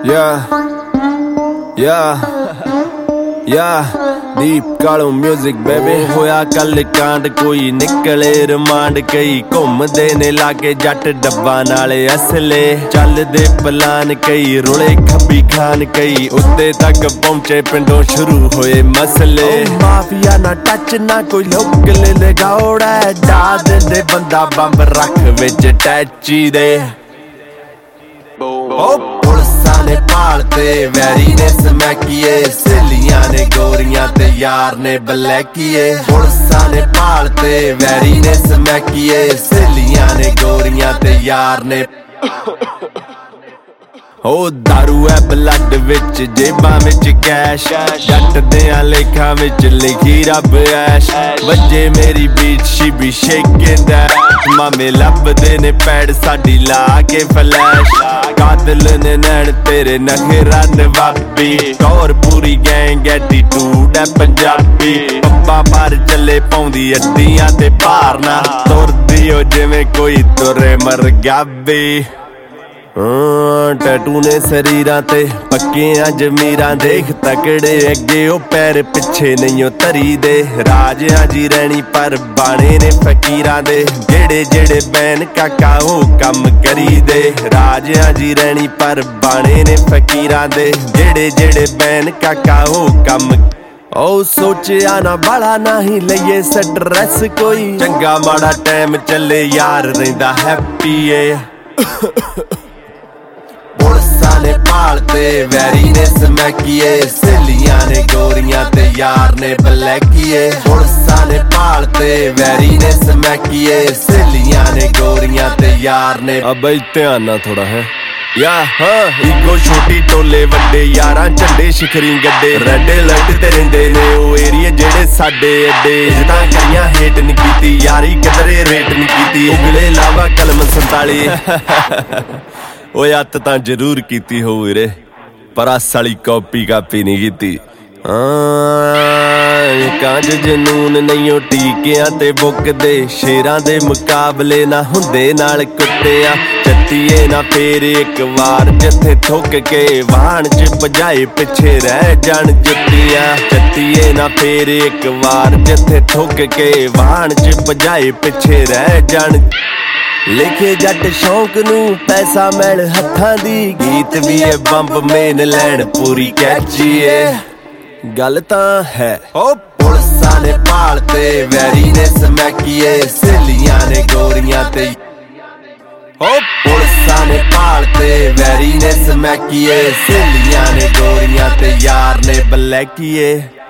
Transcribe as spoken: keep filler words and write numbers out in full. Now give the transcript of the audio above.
Yeah, yeah, yeah, deep Kalu music baby। ਹੋਇਆ ਕੱਲ ਕਾਂਡ ਕੋਈ ਨਿਕਲੇ ਰਿਮਾਂਡ, ਕਈ ਘੁੰਮਦੇ ਨੇ ਲਾਗੇ ਜੱਟ ਡੱਬਾ ਨਾਲੇ ਅਸਲੇ, ਚੱਲਦੇ ਪਲਾਨ ਕਈ ਰੁਲੇ ਖੱਬੀ ਖਾਨ, ਕਈ ਉੱਤੇ ਤੱਕ ਪਹੁੰਚੇ ਪਿੰਡੋਂ ਸ਼ੁਰੂ ਹੋਏ ਮਸਲੇ। ਮਾਫੀਆ ਨਾ ਟੱਚ ਨਾ ਕੋਈ ਲੋਕਲ ਲਗਾਉੜਾ, ਡਾ ਦਿੰਦੇ ਬੰਦਾ ਬੰਬ ਰੱਖ ਵਿੱਚ ਟੈਚੀ ਦੇ। ਪੁਲਸਾਂ ਨੇ ਭਾਲ ਤੇ ਵੈਰੀ ਨੇ ਸਮੈਕੀਏ, ਸਹੇਲੀਆਂ ਨੇ ਗੋਰੀਆਂ ਤੇ ਯਾਰ ਨੇ ਬਲੈਕੀਏ। ਪੁਲਸਾਂ ਨੇ ਭਾਲ ਤੇ ਵੈਰੀ ਨੇ ਸਮੈਕੀਏ, ਸਹੇਲੀਆਂ ਨੇ ਗੋਰੀਆਂ ਤੇ ਯਾਰ ਨੇ। ਉਹ ਦਾਰੂ ਐ ਬਲੱਡ ਵਿੱਚ, ਜੇਬਾਂ ਵਿੱਚ ਕੈਸ਼, ਜੱਟ ਦਿਆਂ ਲੇਖਾਂ ਵਿੱਚ ਲਿਖੀ ਰੱਬ ਐਸ਼। ਵੱਜੇ ਮੇਰੀ beat she be shaking that, ਮਾਮੇ ਲੱਭਦੇ ਨੇ ਪੈੜ ਸਾਡੀ ਲਾ ਕੇ ਫਲੈਸ਼। ਕਾਤਲ ਨੇ ਨੈਣ ਤੇਰੇ ਨਖਰਾ ਨਵਾਬੀ, ਕੌਰ ਪੂਰੀ ਗੈਂਗ ਐਟੀਟਿਊਡ ਐ ਪੰਜਾਬੀ। ਪੱਪਾ ਪਰ ਚੱਲੇ ਪਾਉਂਦੀ ਅੱਡੀਆਂ ਤੇ ਭਾਰਨਾ, ਤੁਰਦੀ ਓ ਜਿਵੇਂ ਕੋਈ ਤੁਰੇ ਮਰ ਗਾਬੀ। ਟੈਟੂ ਨੇ ਸਰੀਰਾਂ ਤੇ ਪੱਕੀਆਂ ਜ਼ਮੀਰਾਂ, ਦੇਖ ਤਕੜੇ ਅੱਗੇ ਉਹ ਪੈਰ ਪਿੱਛੇ ਨਹੀਂ ਉਹ ਧਰੀ ਦੇ। ਰਾਜਿਆਂ ਜੀ ਰਹਿਣੀ ਪਰ ਬਾਣੇ ਨੇ ਫਕੀਰਾਂ ਦੇ, ਜਿਹੜੇ ਜਿਹੜੇ ਬੈਨ ਕਾਕਾ ਉਹ ਕੰਮ ਕਰੀ ਦੇ। ਰਾਜਿਆਂ ਜੀ ਰਹਿਣੀ ਪਰ ਬਾਣੇ ਨੇ ਫਕੀਰਾਂ ਦੇ, ਜਿਹੜੇ ਜਿਹੜੇ ਬੈਨ ਕਾਕਾ ਉਹ ਕੰਮ। ਉਹ ਸੋਚਿਆ ਨਾ ਬਾਲਾ ਨਹੀਂ ਲਈਏ ਸਟਰੈਸ ਕੋਈ, ਚੰਗਾ ਮਾੜਾ ਟਾਈਮ ਚੱਲੇ ਯਾਰ ਰਹਿੰਦਾ ਹੈਪੀ ਏ। ਪੁਲਸਾਂ ਨੇ ਭਾਲ ਤੇ ਵੈਰੀ ਨੇ ਸਮੈਕੀਏ, ਸਹੇਲੀਆਂ ਨੇ ਗੋਰੀਆਂ ਤੇ ਯਾਰ ਨੇ ਬਲੈਕੀਏ। ਪੁਲਸਾਂ ਨੇ ਭਾਲ ਤੇ ਵੈਰੀ ਨੇ ਸਮੈਕੀਏ, ਸਹੇਲੀਆਂ ਨੇ ਗੋਰੀਆਂ ਤੇ ਯਾਰ ਨੇ। ਆ ਬਈ ਧਿਆਨ ਨਾਲ ਥੋੜਾ ਹੈ ਯਾ ਹਾਂ, ਇੱਕੋ ਛੋਟੀ ਟੋਲੇ ਵੱਡੇ ਯਾਰਾਂ ਝੰਡੇ ਸ਼ਿਖਰੀ ਗੱਡੇ, ਰੈੱਡ ਅਲਰਟ ਤੇ ਰਹਿੰਦੇ ਨੇ ਉਹ ਏਰੀਏ ਜਿਹੜੇ ਸਾਡੇ ਅੱਡੇ। ਜਿੱਦਾਂ ਕਈਆਂ ਹੇਟ ਨੀ ਕੀਤੀ ਯਾਰੀ ਕਿਧਰੇ ਰੇਟ ਨੀ ਕੀਤੀ, ਉਗਲੇ ਲਾਵਾ ਕਲਮ ਸੰਤਾਲੀ। ਉਹ ਅੱਤ ਤਾਂ ਜ਼ਰੂਰ ਕੀਤੀ ਹੋਊ ਵੀਰੇ, ਪਰ ਆਸ ਵਾਲੀ ਕਾਪੀ ਕਾਪੀ ਨਹੀਂ ਕੀਤੀ। ਕਾਂਜ ਜਨੂਨ ਨਹੀਂ ਉਹ ਟੀਕਿਆਂ ਤੇ ਬੁੱਕਦੇ, ਸ਼ੇਰਾਂ ਦੇ ਮੁਕਾਬਲੇ ਨਾ ਹੁੰਦੇ ਨਾਲ ਕੁੱਤਿਆਂ। ਚੱਤੀਏ ਨਾ ਫੇਰ ਇੱਕ ਵਾਰ ਜਿੱਥੇ ਥੁੱਕ ਕੇ ਵਾਹਣ ਚ ਭਜਾਏ ਪਿੱਛੇ ਰਹਿ ਜਾਣ ਜੁੱਤੀਆਂ। ਚੱਤੀਏ ਨਾ ਫੇਰ ਇੱਕ ਵਾਰ ਜਿੱਥੇ ਥੁੱਕ ਕੇ ਵਾਹਣ ਚ ਭਜਾਏ ਪਿੱਛੇ ਰਹਿ ਜਾਣ। ਲਿਖੇ ਜੱਟ ਸ਼ੌਂਕ ਨੂੰ ਪੈਸਾ ਮੈਲ ਹੱਥਾਂ ਦੀ, ਗੀਤ ਵੀ ਏ ਬੰਬ ਮੇਨ ਲੈਣ ਪੂਰੀ ਕੈਚੀ ਏ। ਗੱਲ ਤਾਂ ਹੈ ਉਹ ਪੁਲਸਾਂ ਨੇ ਭਾਲ ਤੇ ਵੈਰੀ ਨੇ ਸਮੈਕੀਏ, ਸਹੇਲੀਆਂ ਨੇ ਗੋਰੀਆਂ ਤੇ। ਉਹ ਪੁਲਸਾਂ ਨੇ ਭਾਲ ਤੇ ਵੈਰੀ ਨੇ ਸਮੈਕੀਏ, ਸਹੇਲੀਆਂ ਨੇ ਗੋਰੀਆਂ ਤੇ ਯਾਰ ਨੇ ਬਲੈਕੀਏ।